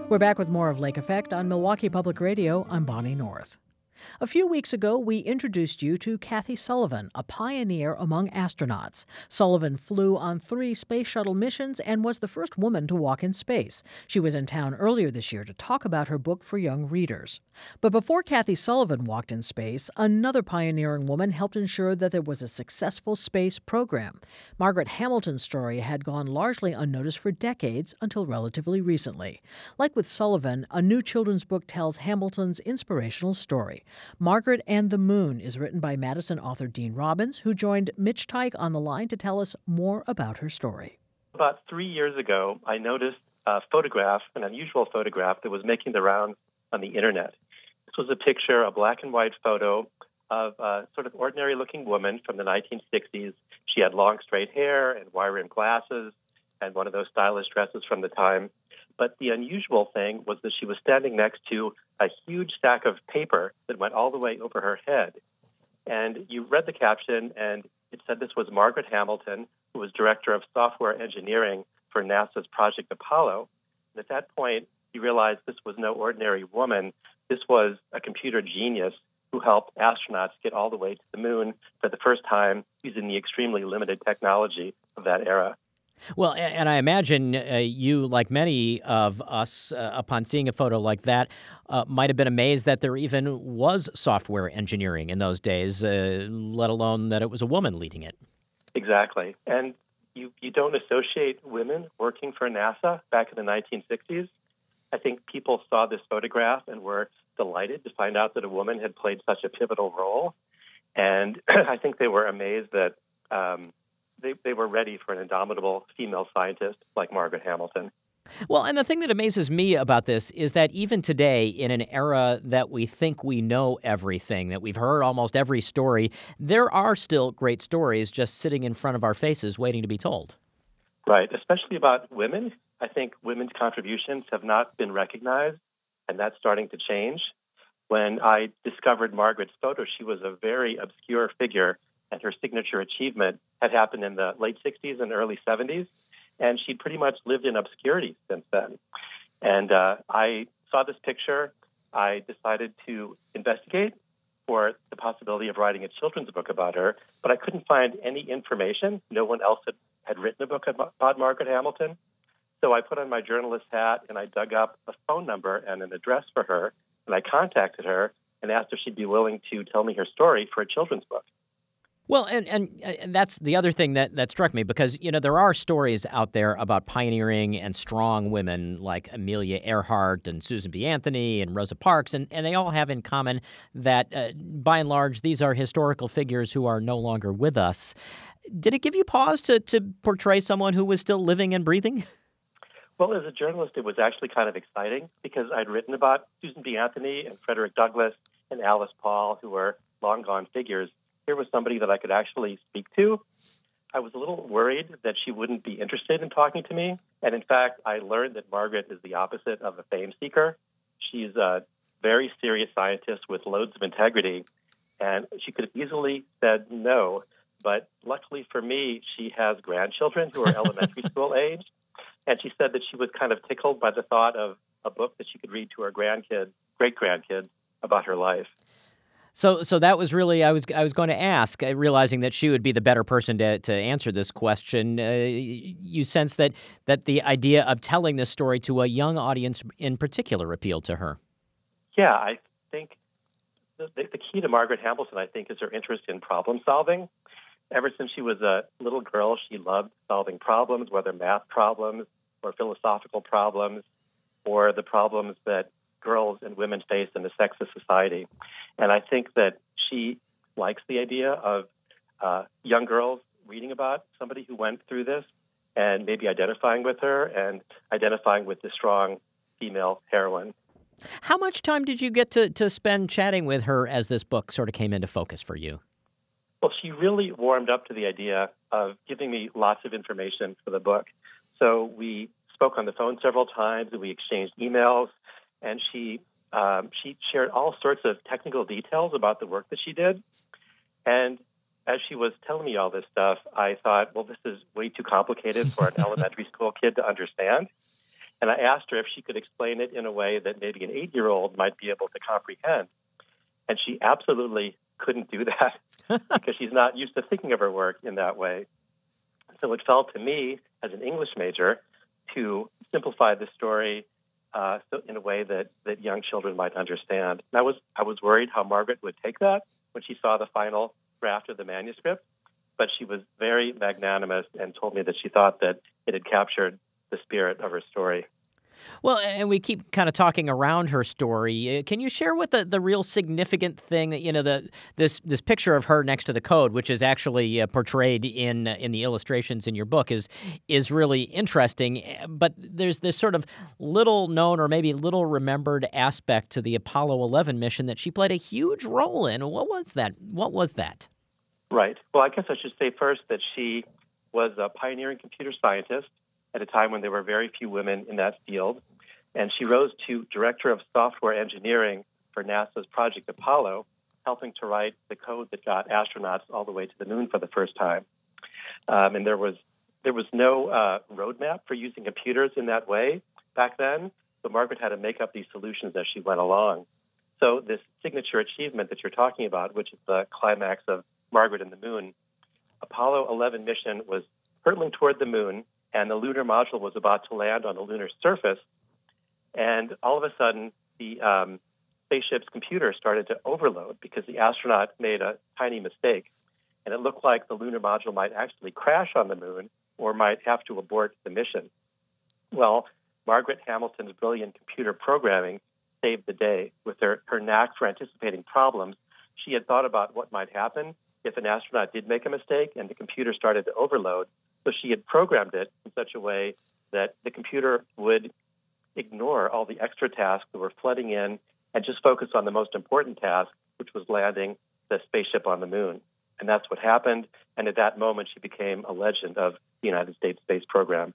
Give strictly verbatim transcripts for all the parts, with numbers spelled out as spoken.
We're back with more of Lake Effect on Milwaukee Public Radio. I'm Bonnie North. A few weeks ago, we introduced you to Kathy Sullivan, a pioneer among astronauts. Sullivan flew on three space shuttle missions and was the first woman to walk in space. She was in town earlier this year to talk about her book for young readers. But before Kathy Sullivan walked in space, another pioneering woman helped ensure that there was a successful space program. Margaret Hamilton's story had gone largely unnoticed for decades until relatively recently. Like with Sullivan, a new children's book tells Hamilton's inspirational story. Margaret and the Moon is written by Madison author Dean Robbins, who joined Mitch Teich on the line to tell us more about her story. About three years ago, I noticed a photograph, an unusual photograph that was making the rounds on the internet. This was a picture, a black and white photo of a sort of ordinary-looking woman from the nineteen sixties. She had long, straight hair and wire-rimmed glasses and one of those stylish dresses from the time. But the unusual thing was that she was standing next to a huge stack of paper that went all the way over her head. And you read the caption, and it said this was Margaret Hamilton, who was director of software engineering for NASA's Project Apollo. And at that point, you realized this was no ordinary woman. This was a computer genius who helped astronauts get all the way to the moon for the first time using the extremely limited technology of that era. Well, and I imagine uh, you, like many of us, uh, upon seeing a photo like that, uh, might have been amazed that there even was software engineering in those days, uh, let alone that it was a woman leading it. Exactly. And you, you don't associate women working for NASA back in the nineteen sixties. I think people saw this photograph and were delighted to find out that a woman had played such a pivotal role. And I think they were amazed that um, They, they were ready for an indomitable female scientist like Margaret Hamilton. Well, and the thing that amazes me about this is that even today, in an era that we think we know everything, that we've heard almost every story, there are still great stories just sitting in front of our faces waiting to be told. Right, especially about women. I think women's contributions have not been recognized, and that's starting to change. When I discovered Margaret's photo, she was a very obscure figure, and her signature achievement had happened in the late sixties and early seventies, and she'd pretty much lived in obscurity since then. And uh, I saw this picture. I decided to investigate for the possibility of writing a children's book about her, but I couldn't find any information. No one else had, had written a book about Margaret Hamilton. So I put on my journalist hat, and I dug up a phone number and an address for her, and I contacted her and asked if she'd be willing to tell me her story for a children's book. Well, and, and and that's the other thing that, that struck me, because, you know, there are stories out there about pioneering and strong women like Amelia Earhart and Susan B. Anthony and Rosa Parks, and, and they all have in common that, uh, by and large, these are historical figures who are no longer with us. Did it give you pause to, to portray someone who was still living and breathing? Well, as a journalist, it was actually kind of exciting because I'd written about Susan B. Anthony and Frederick Douglass and Alice Paul, who were long-gone figures. Here was somebody that I could actually speak to. I was a little worried that she wouldn't be interested in talking to me. And in fact, I learned that Margaret is the opposite of a fame seeker. She's a very serious scientist with loads of integrity. And she could have easily said no. But luckily for me, she has grandchildren who are elementary school age. And she said that she was kind of tickled by the thought of a book that she could read to her grandkids, great-grandkids, about her life. So, so that was really I was I was going to ask, uh, realizing that she would be the better person to to answer this question. Uh, you sense that that the idea of telling this story to a young audience in particular appealed to her. Yeah, I think the, the key to Margaret Hamilton, I think, is her interest in problem solving. Ever since she was a little girl, she loved solving problems, whether math problems or philosophical problems or the problems that girls and women face in the sexist society. And I think that she likes the idea of uh, young girls reading about somebody who went through this and maybe identifying with her and identifying with the strong female heroine. How much time did you get to, to spend chatting with her as this book sort of came into focus for you? Well, she really warmed up to the idea of giving me lots of information for the book. So we spoke on the phone several times, and we exchanged emails, and she um, she shared all sorts of technical details about the work that she did. And as she was telling me all this stuff, I thought, well, this is way too complicated for an elementary school kid to understand. And I asked her if she could explain it in a way that maybe an eight-year-old might be able to comprehend. And she absolutely couldn't do that because she's not used to thinking of her work in that way. So it fell to me as an English major to simplify the story uh, so in a way that, that young children might understand. And I was I was worried how Margaret would take that when she saw the final draft of the manuscript, but she was very magnanimous and told me that she thought that it had captured the spirit of her story. Well, and we keep kind of talking around her story. Can you share what the, the real significant thing that, you know, the this this picture of her next to the code, which is actually uh, portrayed in uh, in the illustrations in your book, is is really interesting. But there's this sort of little known or maybe little remembered aspect to the Apollo eleven mission that she played a huge role in. What was that? What was that? Right. Well, I guess I should say first that she was a pioneering computer scientist at a time when there were very few women in that field. And she rose to Director of Software Engineering for NASA's Project Apollo, helping to write the code that got astronauts all the way to the moon for the first time. Um, and there was there was no uh, roadmap for using computers in that way back then, so Margaret had to make up these solutions as she went along. So this signature achievement that you're talking about, which is the climax of Margaret and the moon, Apollo eleven mission was hurtling toward the moon, and the lunar module was about to land on the lunar surface. And all of a sudden, the um, spaceship's computer started to overload because the astronaut made a tiny mistake. And it looked like the lunar module might actually crash on the moon or might have to abort the mission. Well, Margaret Hamilton's brilliant computer programming saved the day. With her, her knack for anticipating problems, she had thought about what might happen if an astronaut did make a mistake and the computer started to overload. So she had programmed it in such a way that the computer would ignore all the extra tasks that were flooding in and just focus on the most important task, which was landing the spaceship on the moon. And that's what happened. And at that moment, she became a legend of the United States space program.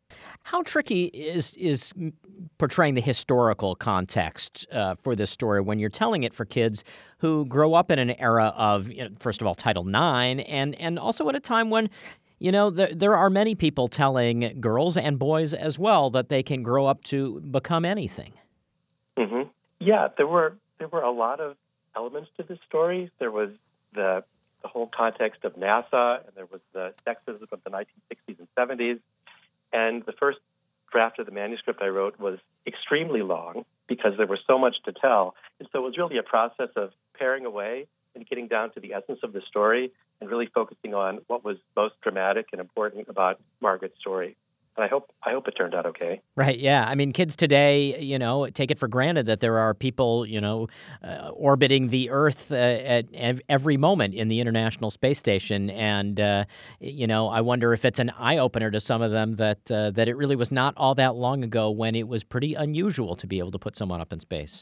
How tricky is is portraying the historical context uh, for this story when you're telling it for kids who grow up in an era of, you know, first of all, Title nine, and, and also at a time when, you know, there, there are many people telling girls and boys as well that they can grow up to become anything. Mm-hmm. Yeah, there were there were a lot of elements to this story. There was the the whole context of NASA, and there was the sexism of the nineteen sixties and seventies. And the first draft of the manuscript I wrote was extremely long because there was so much to tell. And so it was really a process of paring away and getting down to the essence of the story and really focusing on what was most dramatic and important about Margaret's story. And I hope I hope it turned out okay. Right, yeah. I mean, kids today, you know, take it for granted that there are people, you know, uh, orbiting the Earth uh, at every moment in the International Space Station. And, uh, you know, I wonder if it's an eye-opener to some of them that uh, that it really was not all that long ago when it was pretty unusual to be able to put someone up in space.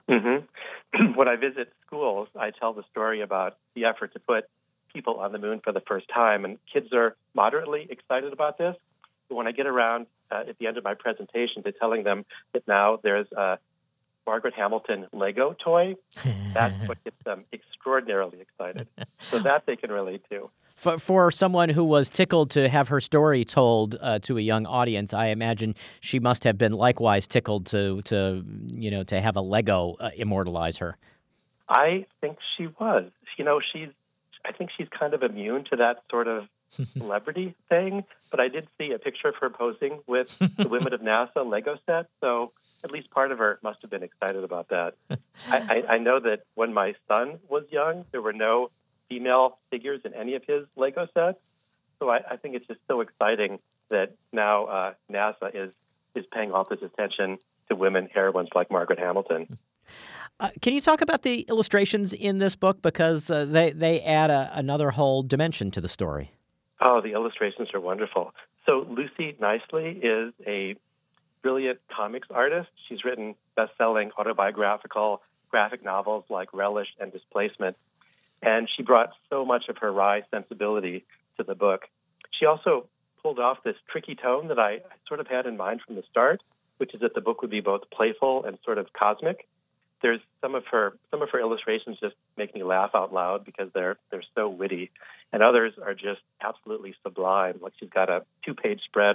Mm-hmm. When I visit schools, I tell the story about the effort to put people on the moon for the first time. And kids are moderately excited about this. But when I get around uh, at the end of my presentation to telling them that now there's a Margaret Hamilton Lego toy, that's what gets them extraordinarily excited. So that they can relate to. For, for someone who was tickled to have her story told uh, to a young audience, I imagine she must have been likewise tickled to, to you know, to have a Lego uh, immortalize her. I think she was. You know, she's. I think she's kind of immune to that sort of celebrity thing, but I did see a picture of her posing with the Women of NASA Lego set, so at least part of her must have been excited about that. I, I, I know that when my son was young, there were no female figures in any of his Lego sets, so I, I think it's just so exciting that now uh, NASA is, is paying all this attention to women heroines like Margaret Hamilton. Uh, can you talk about the illustrations in this book? Because uh, they, they add a, another whole dimension to the story. Oh, the illustrations are wonderful. So Lucy Nicely is a brilliant comics artist. She's written best-selling autobiographical graphic novels like Relish and Displacement. And she brought so much of her wry sensibility to the book. She also pulled off this tricky tone that I sort of had in mind from the start, which is that the book would be both playful and sort of cosmic. There's some of her some of her illustrations just make me laugh out loud because they're they're so witty, and others are just absolutely sublime. Like she's got a two-page spread of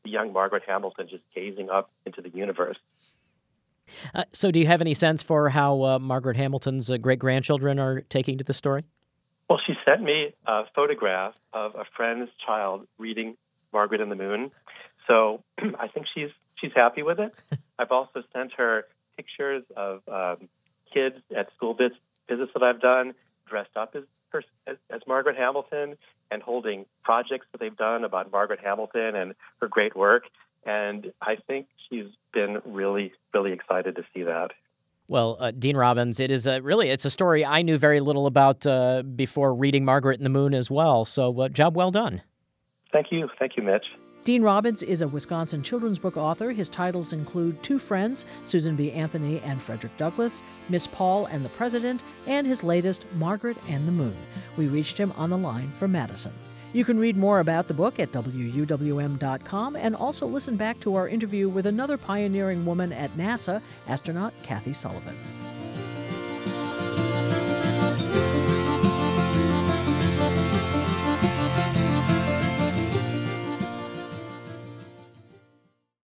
the young Margaret Hamilton just gazing up into the universe. Uh, so do you have any sense for how uh, Margaret Hamilton's uh, great-grandchildren are taking to the story? Well, she sent me a photograph of a friend's child reading Margaret and the Moon. So I think she's she's happy with it. I've also sent her pictures of um, kids at school vis- visits that I've done dressed up as, her, as as Margaret Hamilton and holding projects that they've done about Margaret Hamilton and her great work. And I think she's been really, really excited to see that. Well, uh, Dean Robbins, it is a, really, it's a story I knew very little about uh, before reading Margaret and the Moon as well. So uh, job well done. Thank you. Thank you, Mitch. Dean Robbins is a Wisconsin children's book author. His titles include Two Friends, Susan B. Anthony and Frederick Douglass, Miss Paul and the President, and his latest, Margaret and the Moon. We reached him on the line from Madison. You can read more about the book at W U W M dot com and also listen back to our interview with another pioneering woman at NASA, astronaut Kathy Sullivan.